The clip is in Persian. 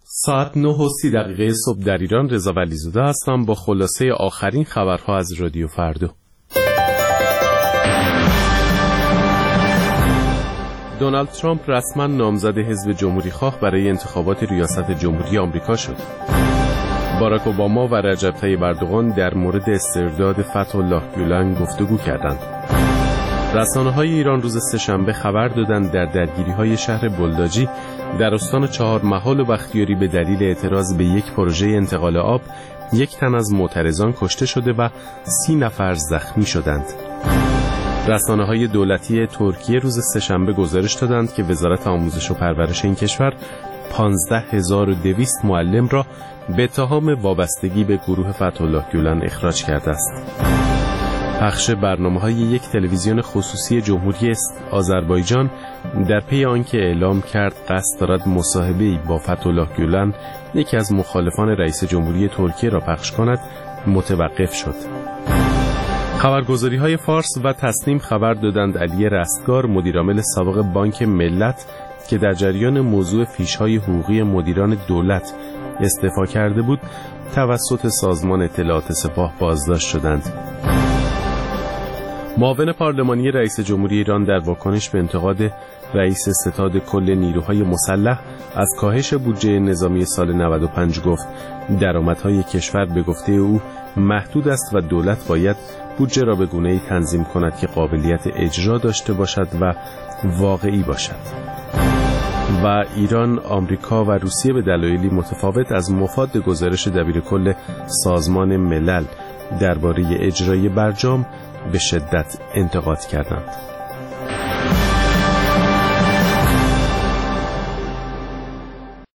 ساعت 9:30 صبح در ایران. رضا ولیزاده هستم با خلاصه آخرین خبرها از رادیو فردا. دونالد ترامپ رسما نامزد حزب جمهوری‌خواه برای انتخابات ریاست جمهوری آمریکا شد. باراک اوباما و رجب طیب اردوغان در مورد استرداد فتح‌الله گولن گفتگو کردند. رسانه‌های ایران روز سه‌شنبه خبر دادند در درگیری‌های شهر بلداجی در استان چهارمحال و بختیاری به دلیل اعتراض به یک پروژه انتقال آب 1 تن از معترضان کشته شده و 30 نفر زخمی شدند. رسانه‌های دولتی ترکیه روز سه‌شنبه گزارش دادند که وزارت آموزش و پرورش این کشور 15200 معلم را به اتهام وابستگی به گروه فتح‌الله گولن اخراج کرده است. پخش برنامه‌های یک تلویزیون خصوصی جمهوری آذربایجان در پی آنکه اعلام کرد قصد دارد مصاحبه‌ای با فتح‌الله گولن، یکی از مخالفان رئیس جمهوری ترکیه، را پخش کند، متوقف شد. خبرگزاری‌های فارس و تسنیم خبر دادند علی رستگار، مدیرعامل سابق بانک ملت که در جریان موضوع فیش‌های حقوقی مدیران دولت استعفا کرده بود، توسط سازمان اطلاعات سپاه بازداشت شدند. معاون پارلمانی رئیس جمهوری ایران در واکنش به انتقاد رئیس ستاد کل نیروهای مسلح از کاهش بودجه نظامی سال 95 گفت درآمدهای کشور به گفته او محدود است و دولت باید بودجه را به گونه‌ای تنظیم کند که قابلیت اجرا داشته باشد و واقعی باشد. و ایران، آمریکا و روسیه به دلایلی متفاوت از مفاد گزارش دبیرکل سازمان ملل درباره اجرای برجام به شدت انتقاد کردند.